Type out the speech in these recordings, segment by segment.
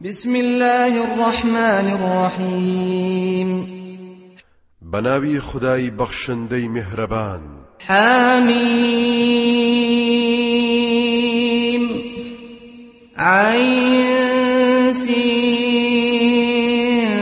بسم الله الرحمن الرحيم بناوي خداي بخشندي مهربان حميم عين سين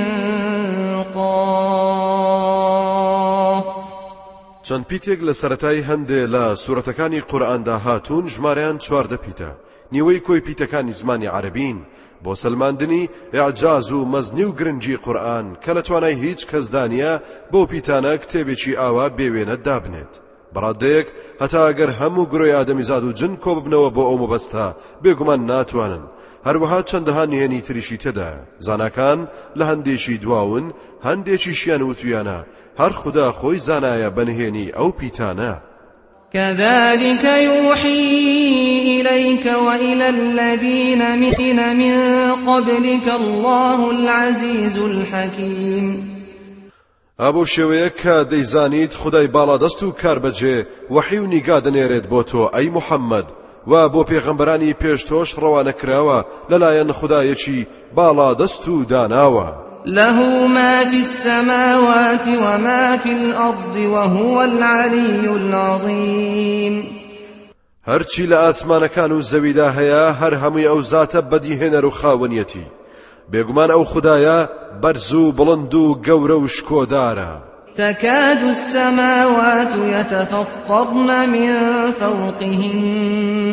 قاف چەند پیتێک لە سەرەتای هەندێ لە سوورەتەکانی قورئاندا هاتوون ژمارەیان 14 پیتە نیوەی کۆی پیتەکانی زمانی عەرەبین بۆ سەلماندنی ئیعجاز و مەزنی و گرنگی قورئان کە لە توانای هیچ کەسدانە بۆ پیتانە کتێبێکی ئاوا بێوێنە دابنێت بەڕادەیەک هەتا ئەگەر هەموو گرۆی ئادەمیزاد و جن کۆ ببنەوە بۆ ئەو مەبەستە بێگومان ناتوانن هەروەها چەندەها نهێنی تریشی تێدا زاناکان لە هەندێکی دواون هەندێکیشیان وتویانە هەر خدا خۆی زانایە بەنهێنی ئەو پیتانە كذلك يوحي إليك وإلى الذين من قبلك الله العزيز الحكيم ئابۆ شێوەیە کە دەیزانیت خدای باڵادەست و کاربەجێ وەحی و نیگا دەنێرێت بۆ تۆ ئەی محەممەد و بۆ پێغەمبەرانی پێش تۆش ڕەوانە کراوە لەلایەن خدایەکی باڵادەست و داناوە له ما في السماوات وما في الأرض وهو العلي العظيم هەرچی لە ئاسمانەکان و زەویدا هەیە هەر هەمووی ئەو زاتە بەدیهێنەر و خاوەنیەتی بێگومان ئەو خدایە بەرز و بڵند و گەورە و شکۆدارە تكاد السماوات يتفطرن من فوقهن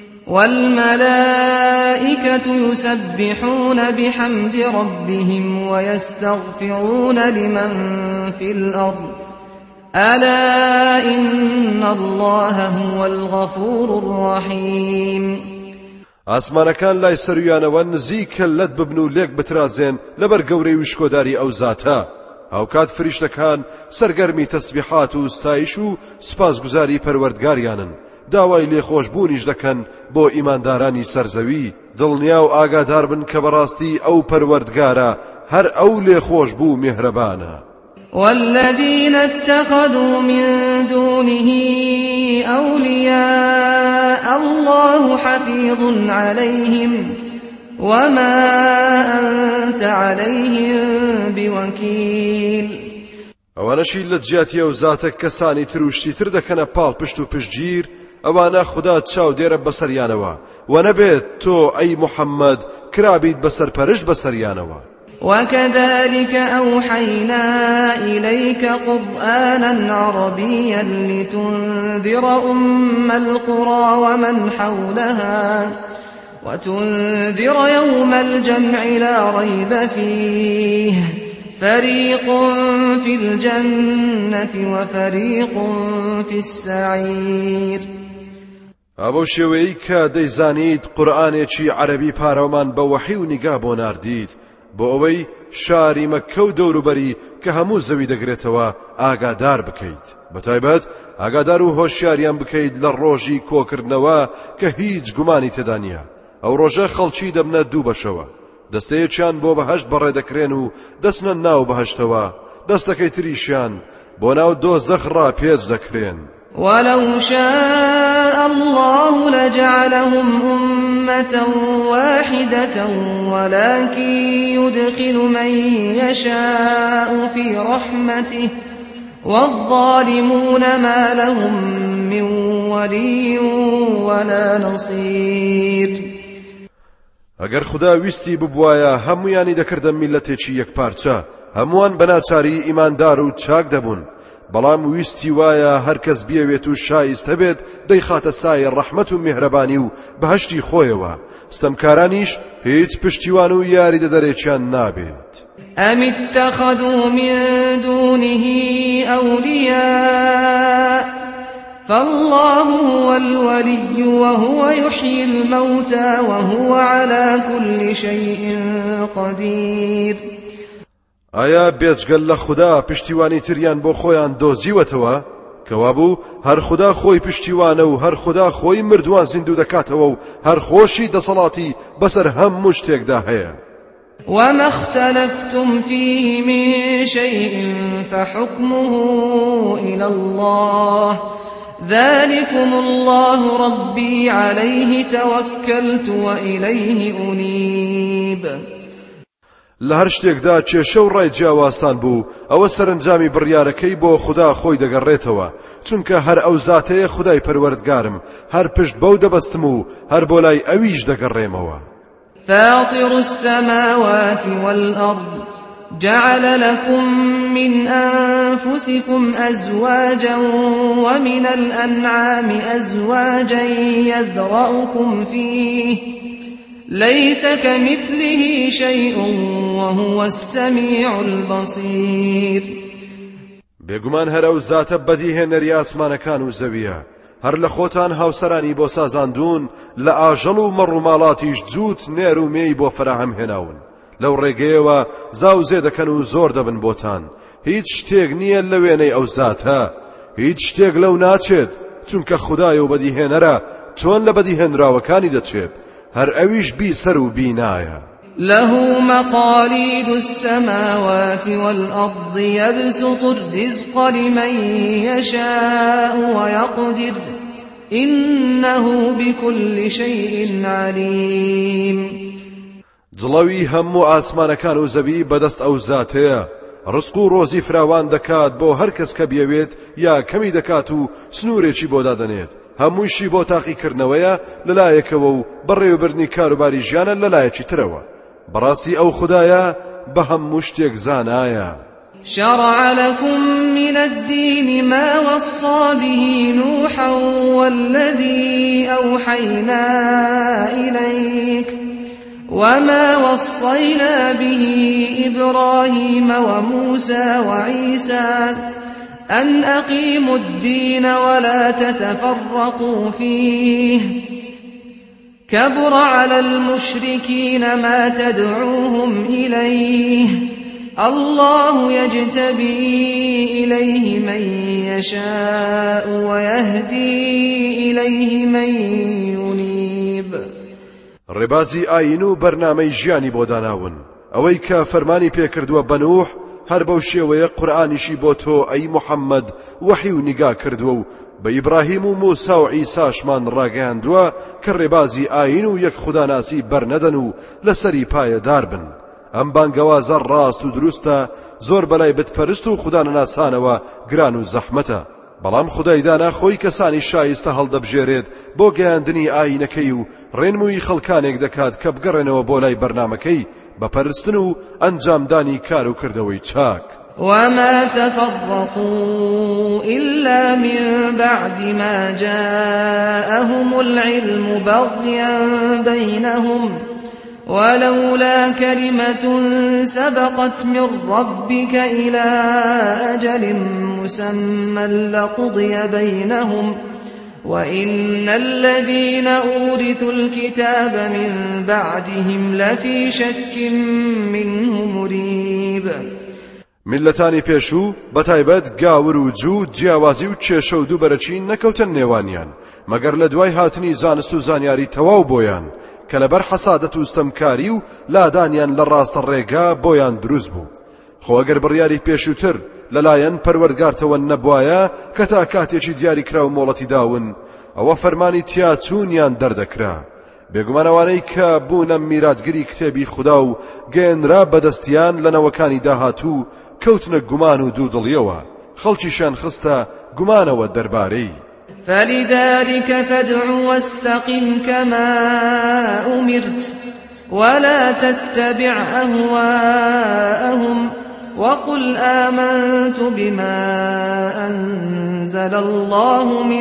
والملائكة يسبحون بحمد ربهم ويستغفرون لمن في الأرض ألا إن الله هو الغفور الرحيم ئاسمانەکان لای سەرویانەوە نزیکە لەت ببن و لێک بترازێن لەبەر گەورەی و شکۆداری ئەو زاتە ئەو کات فریشتەکان سەرگەرمی تەسبیحات و ستایش و سپاسگوزاری پەروەردگاریانن داوای لێخۆشبوونیش دەکەن بۆ ئیماندارانی سەرزەوی دڵنیا و ئاگادار بن کە بەڕاستی ئەو پەروەردگارە هەر ئەو لێخۆشبوو میهرەبانە والذين اتخذوا من دونه أولياء الله حفيظ عليهم وما أنت عليهم بوكيل ئەوانەشی لە جیاتی ئەو زاتە کەسانی تروشتی تر دەکەنە پاڵ پشت و پشتگیر ئەوانە خوددا چاو دێرە بەسەریانەوە و نەبێت تۆ ئەی محەممەد کرابیت بەسەرپەرش بەسەریانەوە وكذلك أوحينا إليك قرآنا عربيا لتنذر أم القرى ومن حولها وتنذر يوم الجمع لا ريب فيه فريق في الجنة وفريق في السعير ئەبەو شێوەیەی کە دەیزانیت قورئانێکی عەرەبی پارەومان بە وەحی و نیگا بۆ ناردیت بۆ ئەوەی شاری مەککە و دەوروبەری کە هەموو زەوی دەگرێتەوە ئاگادار بکەیت بەتایبەت ئاگادار و هۆشیاریان بکەیت لە ڕۆژی کۆکردنەوە کە هیچ گومانی تێدا نییە ئەو ڕۆژە خەڵکی دەبنە دوو بەشەوە دەستەیەکیان بۆ بەهەشت بەڕێدەکرێن و دەچنە ناو بەهەشتەوە دەستەکەی تریشیان بۆ ناو دۆزەخ ڕاپێچ دەکرێن ولو شاء الله لجعلهم أمة واحدة ولكن يدخل من يشاء في رحمته والظالمون ما لهم من ولي ولا نصير ئەگەر خدا ویستی ببوایە هەمویانی دەکردە میلەتێکی یەکپارچە هەمووان بەناچاری ئیماندار و چاک دەبوون بەڵام ویستی وایە هەرکەس بیەوێت و شایستە بێت دەیخاتە سایە ڕەحمەت و میهرەبانی و بەهەشتی خۆیەوە ستەمکارانیش هیچ پشتیوان و یاری دەدەرێکیان نابێت أم اتخذوا من دونه أولياء فالله هو الولي وهو يحيي الموتى وهو على كل شيء قدير ئایا بێجگەل لە خوددا پشتیوانی تریان بۆ خۆیان دۆزیوەتەوە کەوابوو هەر خوددا خۆی پشتیوانە و هەر خوددا خۆی مردووان زیندوو دەکاتەوە و هەر خۆشی دەسەڵاتی بەسەر هەموو شتێکدا هەیە وما اختلفتم فيه من شيء فحكمه إلى الله ذلكم الله ربي عليه توكلت وإليه أنيب. لە هەر شتێکدا کێشە و ڕای جیاوازتان بوو ئەوە سەرنجامی بڕیارەکەی بۆ خوددا خۆی دەگەڕێتەوە، چونکە هەر ئەو زاتەیە خودای پەروەردگارم، هەر پشت بەو دەبەستم و هەر بۆ لای ئەویش دەگەڕێمەوە. فاطر السماوات والأرض جعل لكم من أنفسكم أزواجا ومن الأنعام أزواجا يذرأكم فيه ليس كمثله شيء وهو السميع البصير. بێگومان هەر ئەو زاتە بەدیهێنەری ئاسمانەکان و زەویە، هەر لە خۆتان هاوسەرانی بۆ سازاندون، لە ئاژەڵ و مەڕ و ماڵاتیش جووت نێر و مێی بۆ فراهم هێناون. لەو ڕێگەیەوە زاوزێ دەکەن و زۆر دەبن بۆتان. هیچ شتێک نییە لە وێنەی ئەو زاتە، هیچ شتێک لەو ناچێت، چونکە خودای و بەدیهێنەرە چۆن لە بەدیهێنراوەکانی دەچێت، هەر ئەویش بیسەر و بینایە. له مقاليد السماوات والأرض يبسط الرزق لمن يشاء ويقدر إنه بكل شيء عليم. جڵەوی هەموو ئاسمانەکان و زەوی بەدەست ئەو زاتەیە، ڕزق و ڕۆزی فراوان دەکات بۆ هەر کەس کە بیەوێت یا کەمی دەکات و سنوورێکی بۆ دادەنێت. هەموویشی بۆ تاقیکردنەوەیە لەلایەکەوە و بەڕێوەبردنی کاروباری ژیانە لەلایەکی ترەوە. بەڕاستی ئەو خودایە بە هەموو شتێک زانایە. شرع لكم من الدين ما وصى به نوحا والذي أوحينا إليك وما وصينا به إبراهيم وموسى وعيسى أن أقيموا الدين ولا تتفرقوا فيه كبر على المشركين ما تدعوهم إليه الله يجتبي إليه من يشاء ويهدي إليه من ينيب. ڕێبازی ئاین و بەرنامەی ژیانی بۆ داناون، ئەوەی کە فەرمانی پێکردووە بە نوح، هەر بەو شێوەیە قورئانیشی بۆ تۆ ئەی محەممەد وەحی و نیگا کردووە و بە ئیبراهیم و موسا و عیساشمان ڕاگەیاندووە کە ڕێبازی ئاین و یەک خوداناسی بەرنەدەن و لەسەری پایەدار بن. ئەم بانگەوازە ڕاست و دروستە، زۆر بەلای بتپەرست و خودانەناسانەوە گران و زەحمەتە، بەڵام خودای دانا خۆی کەسانی شایستە هەڵدەبژێرێت بۆ گەیاندنی ئاینەکەی و ڕێنمووی خەڵکانێک دەکات کە بگەڕێنەوە بۆ لای بەرنامەکەی بەپەرستن و ئەنجامدانی کار و کردەوەی چاک. وما تفرقوا إلا من بعد ما جاءهم العلم بغيا بينهم ولولا كلمة سبقت من ربك إلى أجل مسمى لقضي بينهم وإن الذين أورثوا الكتاب من بعدهم لفي شك منه مريب. ملتانی پێشوو بەتایبەت گاور و جوو جیاوازی و کێشە و دووبەرەچی نەکەوتن نێوانیان مەگەر لە دوای هاتنی زانست و زانیاری تەواو بۆیان کە لەبەر حەسادەت و ستەمکاری و لادانیان لە ڕاستە ڕێگا بۆیان دروست بوو. خۆ ئەگەر بڕیاری پێشووتر لەلایەن پەروەردگارتەوە نەبوایە کە تا کاتێکی دیاری کرا و مۆڵەتی داون، ئەوە فەرمانی تیاچوونیان دەردەکرا. بێگومانەوانەی کە بوونە میراتگری کتێبی خوددا و گەێنرا بەدەستیان لە نەوەکانی داهاتوو کەوتنە گومان و دوودڵیەوە، خەڵکیشیان خستە گومانەوە دەربارەی. فلذلك فادع واستقم كما أمرت ولا تتبع أهواءهم وقل آمنت بما أنزل الله من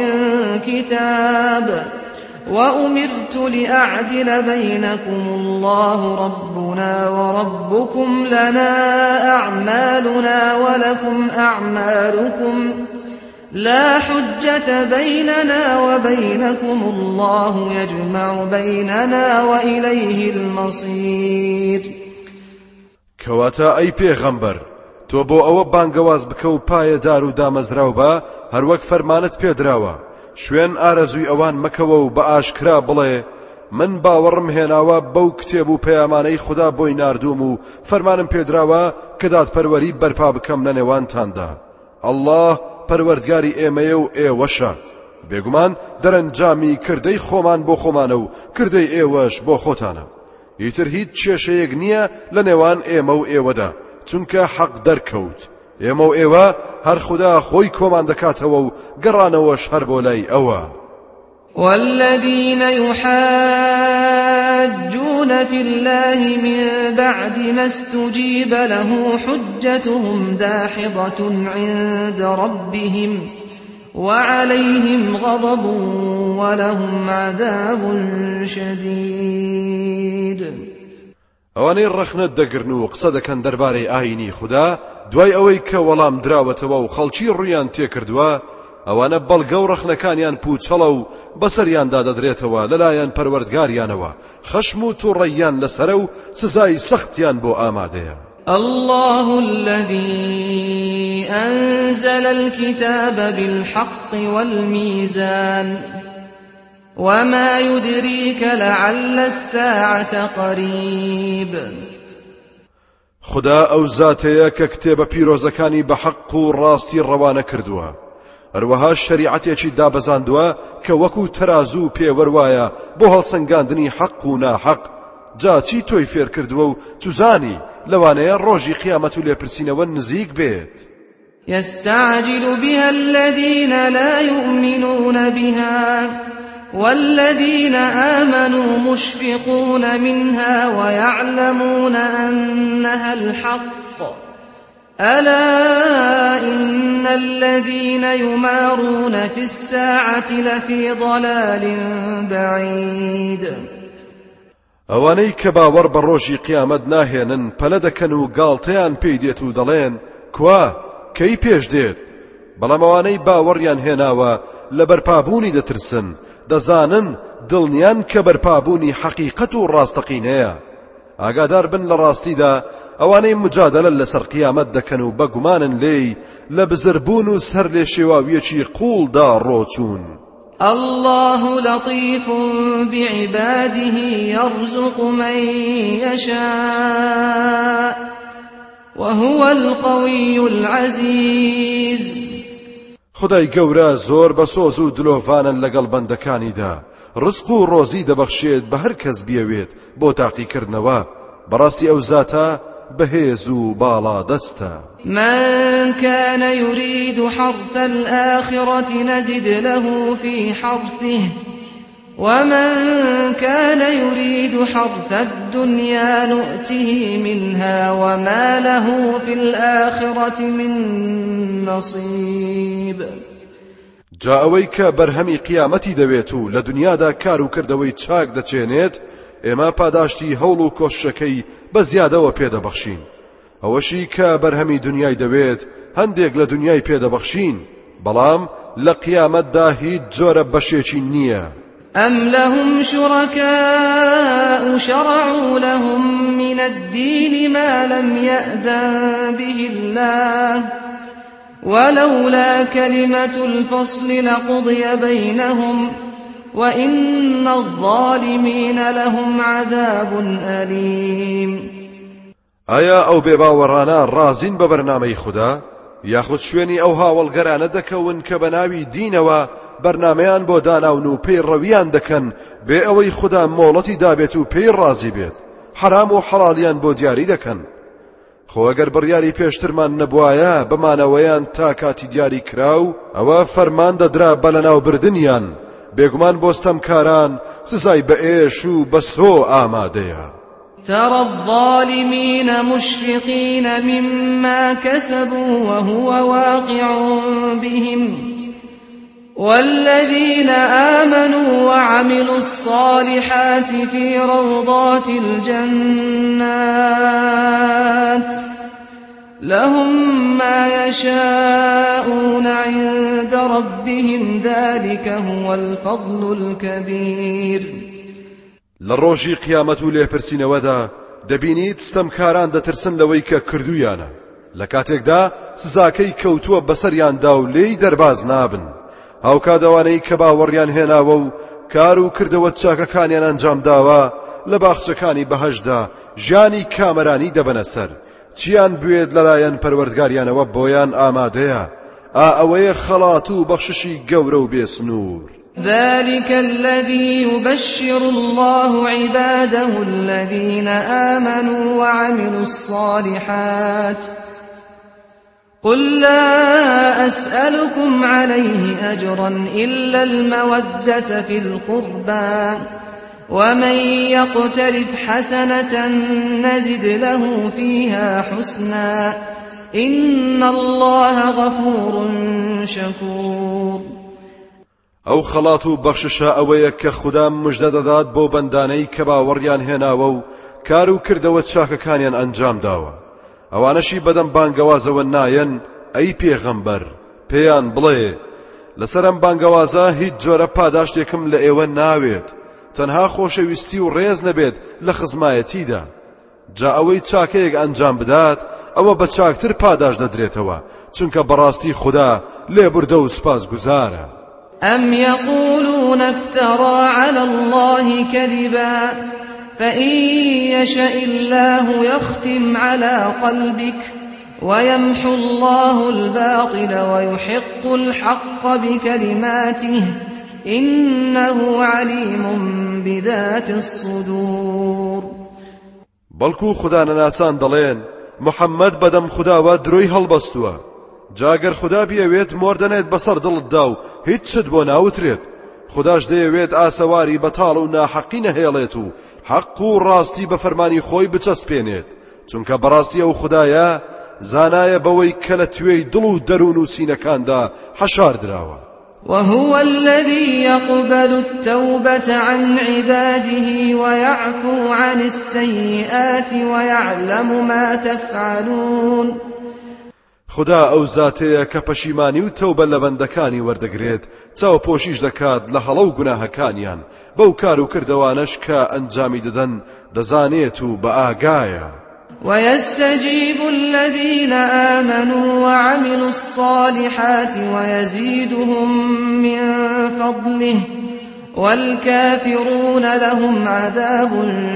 كتاب وأمرت لأعدل بينكم الله ربنا وربكم لنا أعمالنا ولكم أعمالكم لا حجة بيننا وبينكم الله يجمع بيننا وإليه المصير. كواتا أي پیغمبر تو بۆ ئەوە بانگەواز بکە و پایەدار و دامەزراو بە هەروەک فەرمانت پێدراوە، شوێن ئارەزووی ئەوان مەکەوە و بە ئاشکرا بڵێ من باوەڕم هێناوە بەو کتێب و پەیامانەی خوددا بۆی ناردووم و فەرمانم پێدراوە کە دادپەروەری بەرپا بکەم لە نێوانتاندا. ئەڵڵاه پەروەردگاری ئێمەیە و ئێوەشە، بێگومان دەرەنجامی کردەی خۆمان بۆ خۆمانە و کردەی ئێوەش بۆ خۆتانە. ئیتر هیچ کێشەیەک نییە لە نێوان ئێمە و ئێوەدا، چونکە حەق دەرکەوت. ئێمە و ئێوە هەر خوددا خۆی کۆمان دەکاتەوە و گەڕانەوەش هەر بۆ لای ئەوە. والذين يحاجون في الله من بعد ما استجيب له حجتهم داحضة عند ربهم وعليهم غضب ولهم عذاب شديد. ئەوانەی ڕەخنە دەگرن و قسە دەکەن دەربارەی ئاینی خوددا دوای ئەوەی کە وەڵام دراوەتەوە و خەڵکی ڕوویان تێکردووە، ئەوانە بەڵگە و ڕەخنەکانیان پوچەڵە و بەسەریاندا دەدرێتەوە لەلایەن پەروەردگاریانەوە، خەشم و تووڕەییان لەسەرە و سزای سەختیان بۆ ئامادەیە. الله الذي أنزل الكتاب بالحق والميزان وما يدريك لعل الساعة قريب. خدا ئەو زاتەیە کە کتێبە پیرۆزەکانی بە حەق و ڕاستی ڕەوانە کردووە، هەروەها شەریعەتێکی دابەزاندووە کە وەکو تەرازوو پێوەروایە بۆ هەڵسەنگاندنی حەق و ناحەق. جا چی تۆی فێر کردووە و توزانی لەوانەیە ڕۆژی قیامەت و لێپرسینەوە نزیک بێت. يستعجل بها الذين لا يؤمنون بها والذين آمنوا مشفقون منها ويعلمون أنها الحق ألا إن الذين يمارون في الساعة لفي ضلال بعيد. ئەوانەی کە باوەڕ بە ڕۆژی قیامەت ناهێنن پەلە دەکەن و گاڵتەیان پێی دێت و دەڵێن کوا کەی پێش دێت، بەڵام ئەوانەی باوەڕیان هێناوە لە بەرپابوونی دەترسن، دەزانن دڵنیان کە بەرپابوونی حەقیقەت و ڕاستەقینەیە. ئاگادار بن لە ڕاستیدا ئەوانەی مجادلە لەسەر قیامەت دەکەن و بەگومانن لێی لە بزربوون و سەر لێ شێواویەکی قوڵدا ڕۆچوون. الله لطيف بعباده يرزق من يشاء وهو القوي العزيز. خدای گەورە زۆر بەسۆز و دلۆڤانن لەگەڵ بەندەکانیدا، ڕزق و ڕۆزی دەبەخشێت بە هەر کەس بیەوێت بۆ تاقیکردنەوە. بەڕاستی ئەو زاتە بەهێز و باڵا دەستە. من كان يريد حرث الآخرة نزد له في حرثه ومن كان يريد حرث الدنيا نؤته منها وما له في الآخرة من نصيب. جا ئەوەی کە بەرهەمی قیامەتی دەوێت و لە دنیادا کار و کردەوەی چاک دەچێنێت، ئێمە پاداشتی هەوڵ و کۆشەکەی بە زیادەوە پێدەبەخشین. ئەوەشی کە بەرهەمی دنیای دەوێت هەندێک لە دنیای پێدەبەخشین، بەڵام لە قیامەتدا هیچ جۆرە بەشێکی نییە. أم لهم شركاء شرعوا لهم من الدين ما لم يأذن به الله ولولا كلمة الفصل لقضي بينهم وإن الظالمين لهم عذاب أليم. ئایا ئەو بێباوەڕانە ڕازین بە بەرنامەی خوددا یاخود شوێنی ئەو هاوڵگەرانە دەکەون کە بە ناوی دینەوە بەرنامەیان بۆ داناون و پێی ڕەویان دەکەن بێ ئەوەی خوددا مۆڵەتی دابێت و پێی ڕازی بێت، حرام و حەڵالیان بۆ دیاری دەکەن. خۆ ئەگەر بڕیاری پێشترمان نەبوایە بمانەوەیان تا کاتی دیاری کراو، ئەوە فەرمان دەدرا بە لەناوبردنیان، بێگومان بۆستەمکاران سزای بە ئێش و بەسۆ ئامادەیە. ترى الظالمين مشفقين مما كسبوا وهو واقع بهم والذين آمنوا وعملوا الصالحات في روضات الجنات لهم ما يشاءون عند ربهم ذلك هو الفضل الكبير. لروجي قيامتو لێپرسینەوەدا دەبینیت ستەمکاران دەترسن لەوەی کە کردویانە، لە کاتێکدا سزاکەی کەوتووە بەسەریاندا و لێی دەرباز نابن. ئەو کادەوانەی کە باوەڕیان هێناوە و کار و کردەوە چاکەکانیان ئەنجام داوە لە باخچەکانی بەهەشدا ژیانی کامەرانی دەبەنە سەر، چیان بوێت لەلایەن پەروەردگاریانەوە بۆیان ئامادەیە. ئەوەیە خەڵات و بەخششی گەورە و بێسنوور. ذلك الذي يبشر الله عباده الذين آمنوا وعملوا الصالحات قل لا أسألكم عليه أجرا إلا المودة في القربى ومن يقترف حسنة نزد له فيها حسنا إن الله غفور شكور. ئەو خەڵات و بەخششە ئەوەیە کە خوددا مژدە دەدات بۆ بەندانەی کە باوەڕیان هێناوە و کار و کردەوە چاکەکانیان ئەنجام داوە. ئەوانەشی بەدەم بانگەوازەوە نایەن ئەی پێغەمبەر پێیان بڵێ لەسەر ئەم بانگەوازە هیچ جۆرە پاداشتێکم لە ئێوە ناوێت تەنها خۆشەویستی و ڕێز نەبێت لە خزمایەتیدا. جا ئەوەی چاکەیەک ئەنجام بدات ئەوە بە چاکتر پاداش دەدرێتەوە چونکە بەڕاستی خوددا لێبوردە و سپاسگوزارە. أم يقولون افترى على الله كذبا فإن يشاء الله يختم على قلبك ويمحو الله الباطل ويحق الحق بكلماته إنه عليم بذات الصدور. بەڵکو خوددا نەناسان دەڵێن محەممەد بەدەم خودداوە درۆی هەڵبەستووە. جاگەر خوددا بیەوێت مۆردەنێت بەسەر دڵتدا و هیچ شت بۆ ناوترێت. خودداش دەیەوێت ئاسەواری بەتاڵ و ناحەقی نەهێڵێت و حەق و ڕاستی بە فەرمانی خۆی بچەسپێنێت چونکە بەڕاستی ئەو خوددایە زانایە بەوەی کە لە توێی دڵ و دەروون و سینەکاندا حەشار دراوە. وهو الذي يقبل التوبة عن عباده ويعفو عن السيئات ويعلم ما تفعلون. خدا ئەو زاتەیە کە پەشیمانی و تەوبە لە بەندەکانی وەردەگرێت چاوپۆشیش دەکات لە هەڵە و گوناهەکانیان بەو کار و کردەوانش کە ئەنجامی دەدەن دەزانێت و بە ئاگایە. ويستجيب الذين آمنوا وعملوا الصالحات ويزيدهم من فضله والكافرون لهم عذاب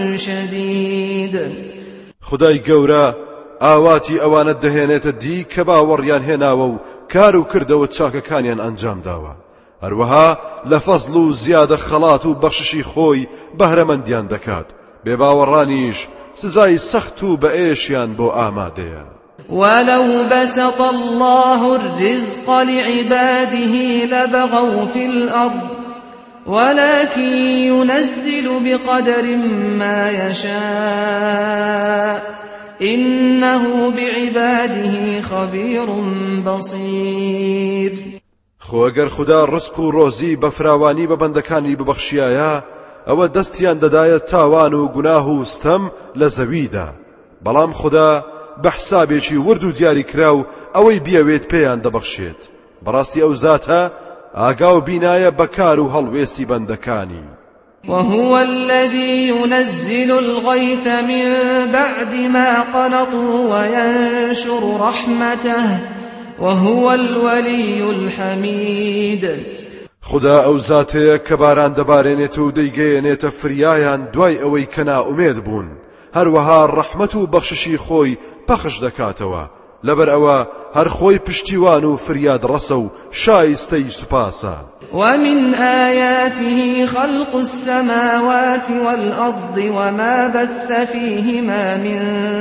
شديد. خدای گەورە ئاواتی ئەوانە دەهێنێتە دی کە باوەڕیان هێناوە و کار و کردەوە چاکەکانیان ئەنجام داوە. هەروەها لە فەزڵ و زیادە خەڵات و بەخششی خۆی بەهرەمەندیان دەکات. بێباوەڕانیش سزای سەخت و بەئێشیان بۆ ئامادەیە. ولو بسط الله الرزق لعباده لبغوا في الأرض ولكن ينزل بقدر ما يشاء إنه بعباده خبير بصير. خۆ ئەگەر خوددا ڕزق و ڕۆزی بە فراوانی بە بەندەکانی ببەخشیایە ئەوە دەستیان دەدایە تاوان و گوناه و ستەم لە زەویدا. بەڵام خوددا بە حسابێکی ورد و دیاری کرا و ئەوەی بیەوێت پێیان دەبەخشێت. بەڕاستی ئەو زاتە ئاگا و بینایە بەکار و هەڵوێستی بەندەکانی. وهو الذي ينزل الغيث من بعد ما قنطوا وينشر رحمته وهو الولي الحميد. خدا ئەو زاتەیە کە باران دەبارێنێت و دەیگەیەنێتە فریایان دوای ئەوەی کە نائومێد بوون. هەروەها ڕەحمەت و بەخششی خۆی پەخش دەکاتەوە. لەبەر ئەوە هەر خۆی پشتیوان و فریاد ڕەسە و شایستەی سوپاسە. ومن آياته خلق السماوات والأرض وما بث فيهما من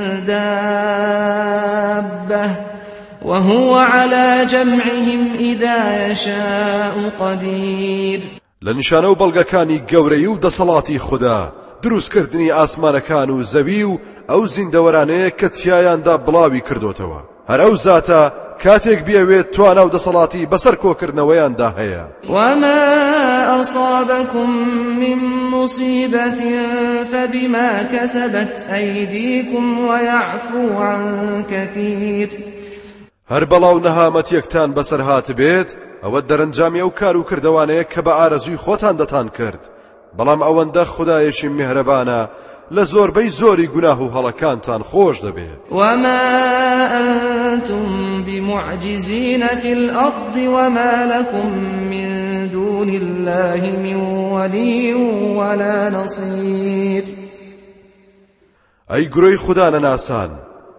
دابة وهو على جمعهم إذا يشاء قدير. لنشانه و بەڵگەکانی گەورەی و دەسەڵاتی خوددا دروستکردنی ئاسمانەکان و زەوی و ئەو زیندەوەرانەیە کە تیایاندا بڵاوی کردوتەوە. هەر ئەو زاتە کاتێک بیەوێت توانە و دەسەڵاتی بەسەر کۆکردنەوەیاندا هەیە. وما أصابكم من مصيبة فبما كسبت أيديكم ويعفو عن كثير. هەر بەڵاو نەهامەتیەکتان بەسەر هات بێت ئەوە دەرەنجامی ئەو کار و کردەوانەیە کە بە ئارەزووی خۆتان دەتان کرد. بەڵام ئەوەندە خودایەکی میهرەبانە لە زۆربەی زۆری گوناه و هەڵەکانتان خۆش دەبێت. وما أنتم بمعجزين في الأرض وما لكم من دون الله من ولي ولا نصير. ئەی گورۆی خوددا نەناسان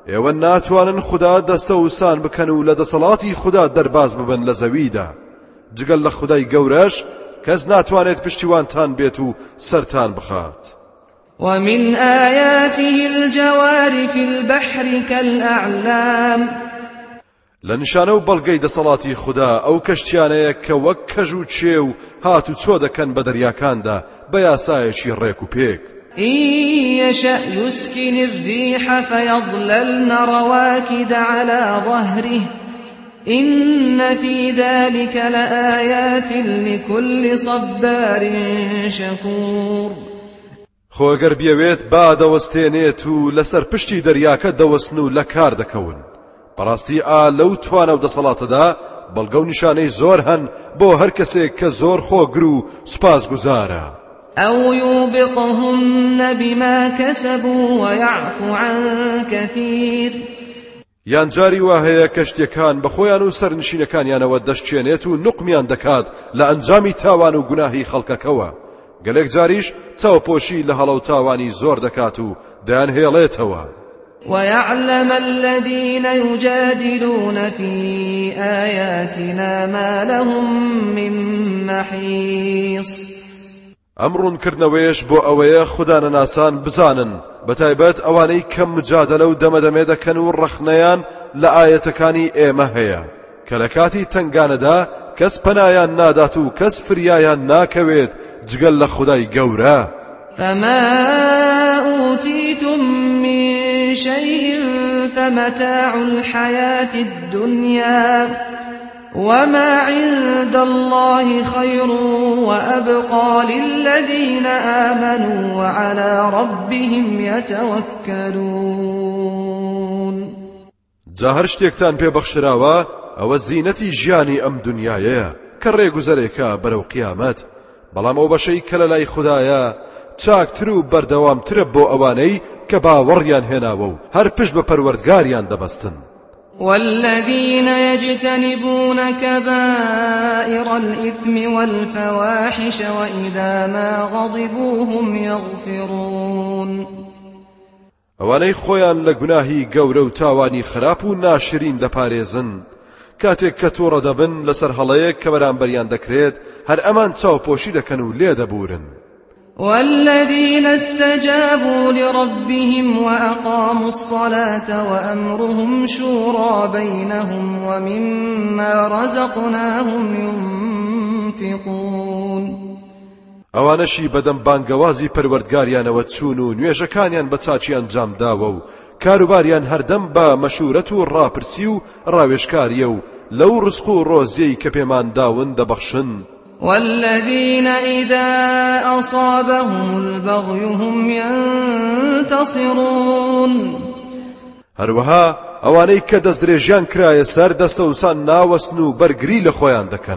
ئێوە ناتوانن خدا دەستە وسان بکەن و لە دەسەڵاتی خدا دەرباز ببن لە زەویدا جگەل لە خودای گەورەش کەس ناتوانێت پشتیوانتان بێت و سەرتان بخات. ومن آياته الجوار في البحر كالأعلام لنشانە و بەڵگەی دەسەڵاتی خدا ئەو کەشتیانەیە کە وەک کەژ و چێ و هات و چۆ دەکەن بە دەریاکاندا بە یاسایەکی ڕێک و پێک. إن يشأ يسكن الريح فيظللن رواكد على ظهره إن في ذلك لآيات لكل صبار شكور. خۆ ئەگەر بیەوێت با دەوەستێنێت و لەسەر پشتی دەریاکە دەوەستن و لە کار دەکەون. بەڕاستی لەو توانە و دەسەڵاتەدا بەڵگە و نیشانەی زۆر هەن بۆ هەر کەسێک کە زۆر خۆگر و سوپاسگوزارە. أو يوبقهن بما كسبوا ويعفو عن كثير. یان جاری وا هەیە کەشتیەکان بە خۆیان و سەرنشینەکانیانەوە دەشتێنێت و نوقمیان دەکات لە ئەنجامی تاوان و گوناهی خەڵکەکەوە. گەلێک جاریش چاوپۆشی لە هەڵە و تاوانی زۆر دەکات و دەیان هێڵێتەوە. ويعلم الذين يجادلون في آياتنا ما لهم من محيص. ئەمڕوونکردنەوەیش بۆ ئەوەیە خودانەناسان بزانن بەتایبەت ئەوانەی کەم مجادلە و دەمەدەمێ دەکەن و ڕەخنەیان لە ئاەتەکانی ئێمە هەیە کە لە کاتی تنگانەدا کەس پەنایان نادات و کەس فریایان ناکەوێت جگەل لە خودای گەورە. فما أوتيتم من شيء فمتاع الحياة الدنيا وما عند الله خير وأبقى للذين آمنوا وعلى ربهم يتوكلون. جاهر شتێکتان پێبەخشراوە ئەوە زینەتی ژیانی ئەم دنیایەیە کە ڕێگوزەرێکە بەرەو قیامەت، بەڵام ئەو بەشەی کە لەلای خودایە چاکتر و بەردەوامترە بۆ ئەوانەی کە باوەڕیان هێناوە و هەر پشت بە پەروەردگاریان دەبەستن. والذين يجتنبون كبائر الإثم والفواحش وإذا ما غضبوا هم يغفرون. ئەوانەی خۆیان لە گوناهی گەورە و تاوانی خراپ و ناشرین دەپارێزن کاتێک کە تووڕە دەبن لەسەر هەڵەیەک کە بەرامبەریان دەکرێت هەر ئەمان چاوپۆشی دەکەن و لێ دەبورن. والذين استجابوا لربهم وأقاموا الصلاة وأمرهم شورى بينهم ومما رزقناهم ينفقون. ئەوانەشی بەدەم بانگەوازی پەروەردگاریانەوە چوون و نوێژەکانیان بە چاچی ئەنجام داوە و کاروباریان هەردەم بە مەشورەت و ڕاپرسی و ڕاوێژکاریە و لەو ڕزق و ڕۆزیەی کە پێمان داون دەبەخشن. والذين إذا أصابهم البغي هم ينتصرون. هەروەها ئەوانەی کە دەستدرێژیان کرایە سەر دەستەوسان ناوەستن و بەرگری لە خۆیان دەکەن.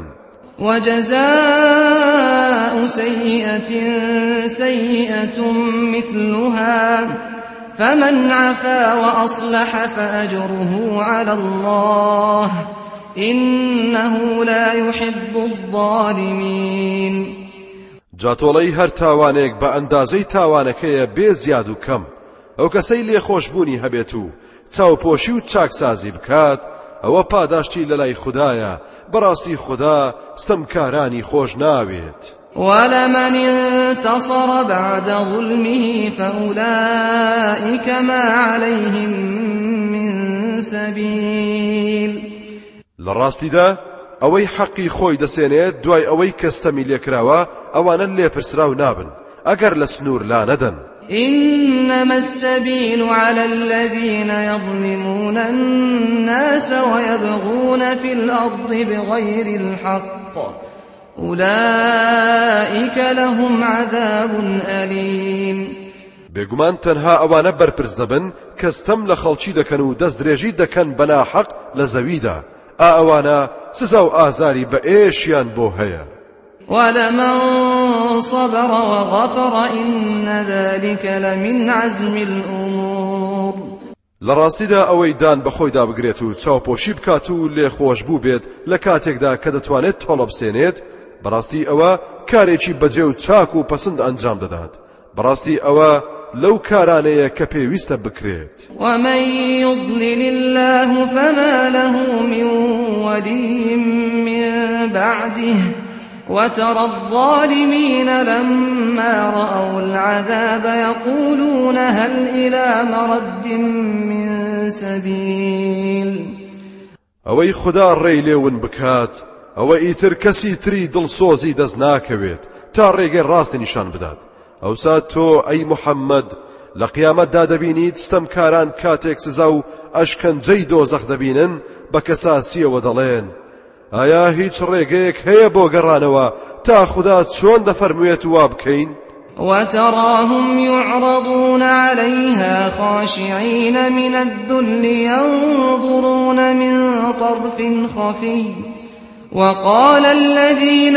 وجزاء سيئة سيئة مثلها فمن عفا وأصلح فأجره على الله إنه لا يحب الظالمين. جاتۆڵەی هەر تاوانێک بە ئەندازەی تاوانەکەیە بێ زیاد و کەم ئەو کەسەی لێخۆشبوونی هەبێت و چاوپۆشی و چاکسازی بکات ئەوە پاداشتی لەلای خودایە، بەڕاستی خدا ستەمکارانی خۆش ناوێت. ولمن انتصر بعد ظلمه فأولئك ما عليهم من سبيل. لڕاستیدا ئەوەی حەقی خۆی دەسێنێت دوای ئەوەی کە ستەمی لێکراوە ئەوانە لێپرسراو نابن ئەگەر لە سنوور لا نەدەن. إنما السبيل على الذين يظلمون الناس ويبغون في الأرض بغير الحق أولئك لهم عذاب أليم. بێگومان تەنها ئەوانە بەرپرس دەبن کە ستەم لە خەڵکی دەکەن و دەستدرێژی دەکەن بە ناحەق لە زەویدا، ئەوانە سزا و ئازاری بە ئێشیان بۆ هەیە. ولمن صبر وغفر إن ذلك لمن عزم الأمور. لڕاستیدا ئەوەی دان بەخۆیدا بگرێت و چاوپۆشی بکات و لێخۆش بوو بێت لە کاتێکدا کە دەتوانێت تۆڵە بسێنێت، بەڕاستی ئەوە کارێکی بەجێ و چاک و پەسند ئەنجام دەدات. بەڕاستی ئەوە لو كارانەیە کە پێویستە بکرێت. ومن يضلل الله فما له من ولي من بعده وترى الظالمين لما رأوا العذاب يقولون هل إلى مرد من سبيل. ئەوەی خدا ڕێی لێون بکات ئەوە ئیتر کەسی تری دڵسۆزی دەست ناکەوێت تا ڕێگەی ڕاستی نیشان بدات. ئەوسا تۆ ئەی محەممەد لە قیامەتدا دەبینیت ستەمکاران کاتێک سزا و ئەشکەنجەی دۆزەخ دەبینن بە کەساسیەوە دەڵێن ئایا هیچ ڕێگەیەک هەیە بۆ گەڕانەوە تا خدا چۆن دەفەرموێت وا بکەین؟ وتراهم يعرضون عليها خاشعين من الذل ينظرون من طرف خفي وقال الذين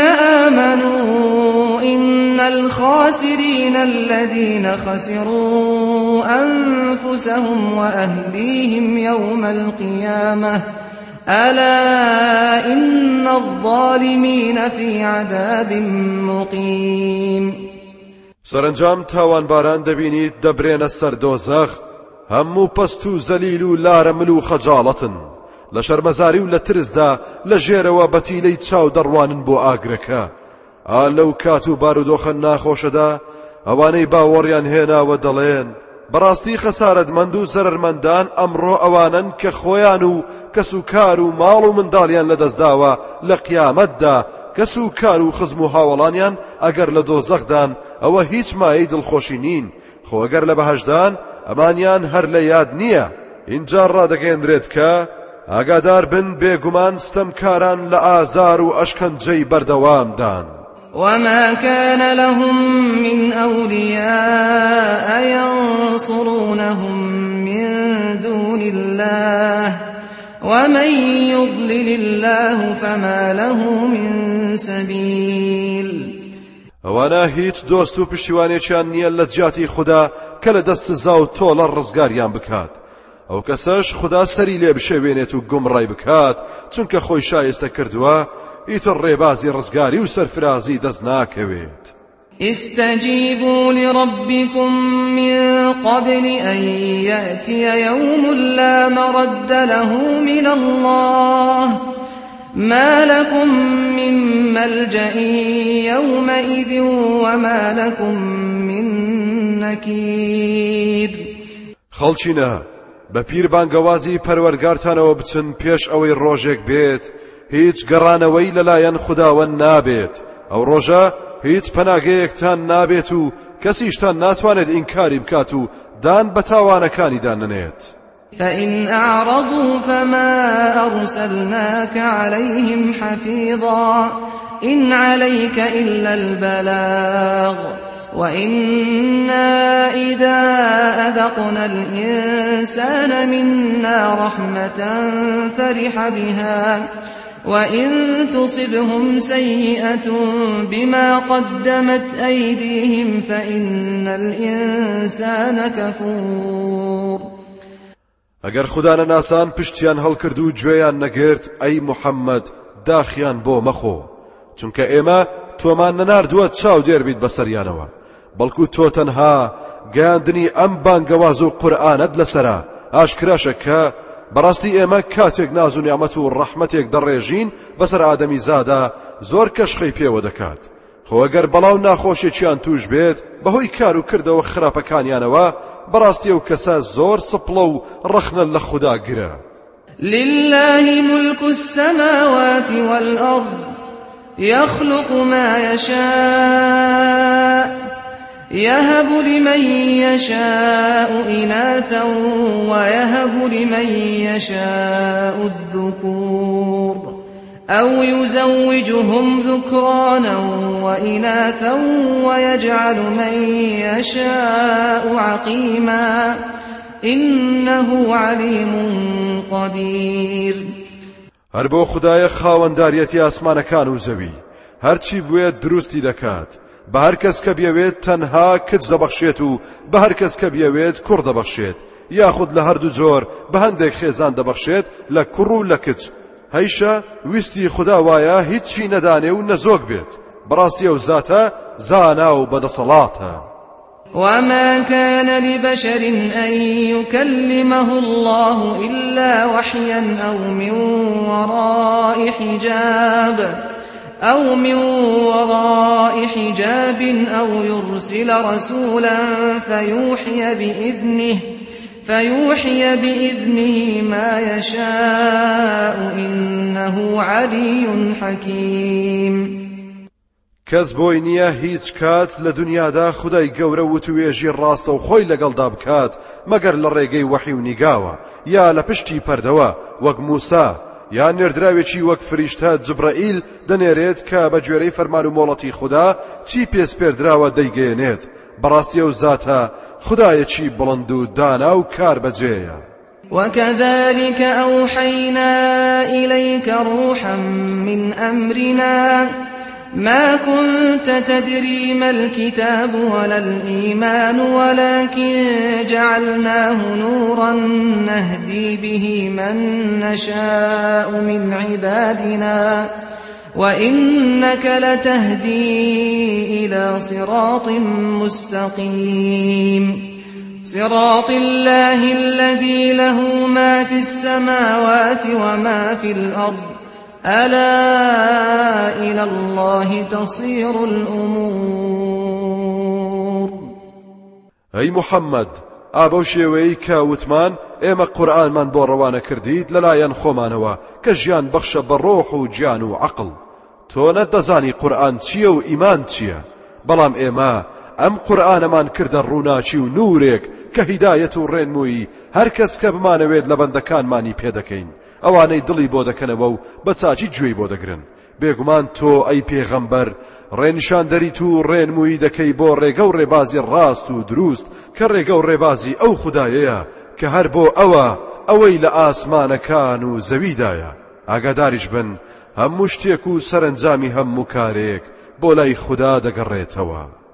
آمنوا إن الخاسرين الذين خسروا أنفسهم وأهليهم يوم القيامة ألا إن الظالمين في عذاب مقيم. سەرنجام تاوانباران دەبینیت دەبرێنە سەر دۆزەخ هەموو پەست و زەلیل و لارەمل و خەجاڵەتن لە شەرمەزاری و لە ترسدا لە ژێرەوە بەتیلەی چاو دەڕوانن بۆ ئاگرەکە. لەو کات و بارودۆخە ناخۆشەدا ئەوانەی باوەڕیان هێناوە دەڵێن بەڕاستی خەسارەتمەند و زەرەرمەندان ئەمڕۆ ئەوانن کە خۆیان و کەس و کار و ماڵ و منداڵیان لەدەستداوە لە قیامەتدا کەس و کار و خزم و هاوڵانیان ئەگەر لە دۆزەخدان ئەوە هیچ مایەی دڵخۆشی نین خۆ ئەگەر لە بەهەشدان ئەمانیان هەر لە یاد نییە. اینجا ڕادەگەیەندرێت کە ئاگادار بن بێگومان ستەمکاران لە ئازار و ئەشکەنجەی بەردەوامدان. وما كان لهم من أولياء ينصرونهم من دون الله ومن يضلل الله فما له من سبيل. ئەوانە هیچ دۆست و پشتیوانێکیان نییە لە جیاتی خوددا کە لە دەست سزا و تۆڵە ڕزگاریان بکات. ئەو کەسەش خوددا سەری لێ بشێوێنێت و گومڕای بکات چونکە خۆی شایستە کردووە ئیتر ڕێبازی ڕزگاری و سەرفرازی دەست ناکەوێت. استجيبوا لربكم من قبل أن يأتي يوم لا مرد له من الله ما لكم من ملجأ يومئذ وما لكم من نكير. خەڵچینە بە پیربانگەوازی پەروەرگارتانەوە بچن پێش ئەوەی ڕۆژێک بێت هیچ گەڕانەوەی لەلایەن خوداوەند نابێت. ئەو ڕۆژە هیچ پەناگەیەکتان نابێت و کەسیشتان ناتوانێت ئینکاری بکات و دان بە تاوانەکانیدان نەنێت. فإن أعرضوا فما أرسلناك عليهم حفيظا إن عليك إلا البلاغ وإنا إذا أذقنا الإنسان منا رحمة فرح بها وإن تصبهم سيئة بما قدمت أيديهم فإن الإنسان كفور. ئەگەر خوددا نەناسان پشتیان هەڵکرد و گوێیان نەگرت ئەی محەممەد داخیان بۆ مەخۆ چونکە ئێمە تۆمان نەناردووە چاو دێر بیت بەسەریانەوە بەڵکو تۆ تەنها گەیاندنی ئەم بانگەواز و قورئانت لەسەرە ئاشکراشە کە بەڕاستی ئێمە کاتێک ناز و نیعمەت و ڕەحمەتێک دەڕێژین بەسەر ئادەمی زادا زۆر کەشخەی پێوە دەکات. خۆ ئەگەر بەڵاو ناخۆشێکیان توش بێت بەهۆی کار و کردەوە خراپەکانیانەوە بەڕاستی ئەو کەسە زۆر سپڵە و ڕەخنە لە خوددا گرە. لله ملك السماوات والأرض يخلق ما يشاء يهب لمن يشاء إناثا ويهب لمن يشاء الذكور أو يزوجهم ذكرانا وإناثا ويجعل من يشاء عقيما إنه عليم قدير. هەر بۆ خوددایە خاوەنداریەتی ئاسمانەکان و زەوی هەرچی بوێت دروستی دەکات بە هەر کەس کە بیەوێت تەنها کچ دەبەخشێت و بە هەر کەس کە بیەوێت کوڕ دەبەخشێت یاخود لە هەردوو جۆر بە هەندێک خێزان دەبەخشێت لە کوڕ و لە کچ. هەیشە ویستی خوددا وایە هیچی نەدانێ و نەزۆک بێت بەڕاستی ئەو زاتە زانا و بەدەسەڵاتە. وما كان لبشر أن يكلمه الله إلا وحيا أو من وراء حجاب أو يرسل رسولا فيوحي بإذنه ما يشاء إنه علي حكيم. کەس بۆی نییە هیچ کات لە دنیادا خودای گەورە وتوێژی ڕاستە و خۆی لەگەڵدا بکات مەگەر لە ڕێگەی وەحی و نیگاوە یا لە پشتی پەردەوە وەک موسا یا نێردراوێکی وەک فریشتە جبرائیل دەنێرێت کە بە گوێرەی فەرمان و مۆڵەتی خوددا چی پێسپێردراوە دەیگەێنێت. بەڕاستی ئەو زاتە خودایەکی بڵند و دانا و کاربەجێیە. وكذلك أوحينا إليك روحا من أمرنا ما كنت تدري ما الكتاب ولا الإيمان ولكن جعلناه نورا نهدي به من نشاء من عبادنا وإنك لتهدي إلى صراط مستقيم صراط الله الذي له ما في السماوات وما في الأرض ألا إلى الله تصير الأمور. أي محمد ئابەو شێوەیەی کە وتمان ئێمە قورئانمان بۆ ڕەوانە کردیت لەلایەن خۆمانەوە کە ژیان بەخشە بە ڕۆح و گیان و عەقڵ. تۆ نەدەزانی قورئان چییە و ئیمان چییە، بەڵام ئێمە ئەم قورئانەمان کردە ڕووناچی و نورێک کە هیدایەت و ڕێنمووی هەر کەس کە بمانەوێت لە بەندەکانمانی پێدەکەین ئەوانەی دڵی بۆ دەکەنەوە و بە چاچی گوێی بۆ دەگرن. بێگومان تۆ ئەی پێغەمبەر ڕێنیشاندەریت و ڕێنمووی دەکەی بۆ ڕێگە و ڕێبازی ڕاست و دروست کە ڕێگە و ڕێبازی ئەو خودایەیە کە هەر بۆ ئەوەی لە ئاسمانەکان و زەویدایە. ئاگاداریش بن هەموو شتێک و سەرنجامی هەموو کارێک بۆ لای خوددا دەگەڕێتەوە.